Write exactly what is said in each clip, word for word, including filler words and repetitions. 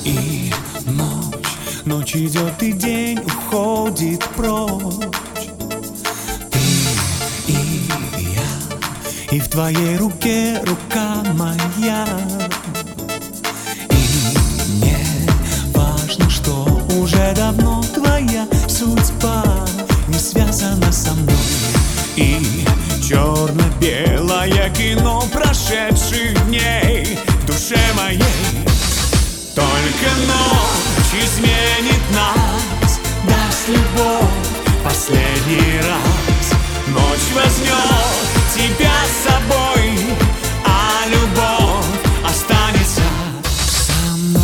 и ночь, ночь идет и день уходит прочь. Ты и я, и в твоей руке рука моя. И мне важно, что уже давно твоя судьба не связана со мной. И черно-белое кино прошедших дней в душе моей. Только ночь изменит нас, даст любовь последний раз. Ночь возьмет тебя с собой, а любовь останется со мной.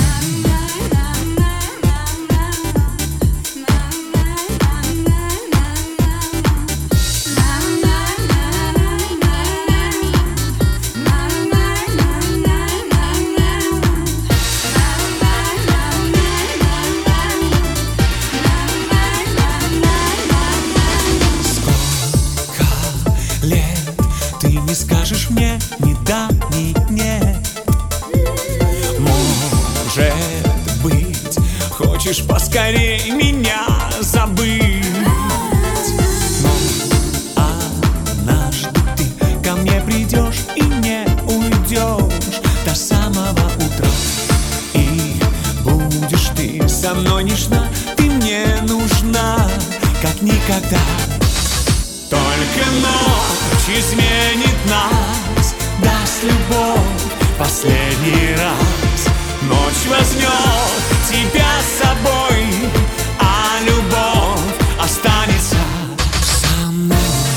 Ты не скажешь мне ни да, ни нет. Может быть, хочешь поскорей меня забыть. Но однажды ты ко мне придешь и не уйдешь до самого утра. И будешь ты со мной нежна, ты мне нужна, как никогда. Только ночь изменит нас, даст любовь последний раз. Ночь возьмет тебя с собой, а любовь останется со мной.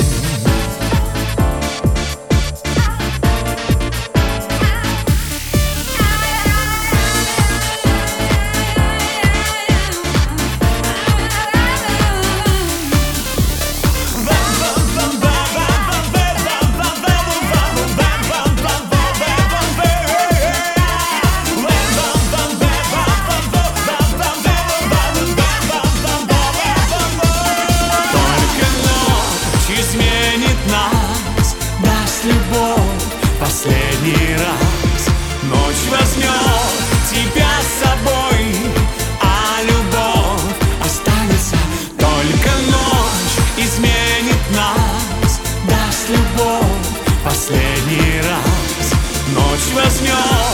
Любовь последний раз. Ночь возьмет тебя с собой, а любовь останется. Только ночь изменит нас, даст любовь последний раз. Ночь возьмет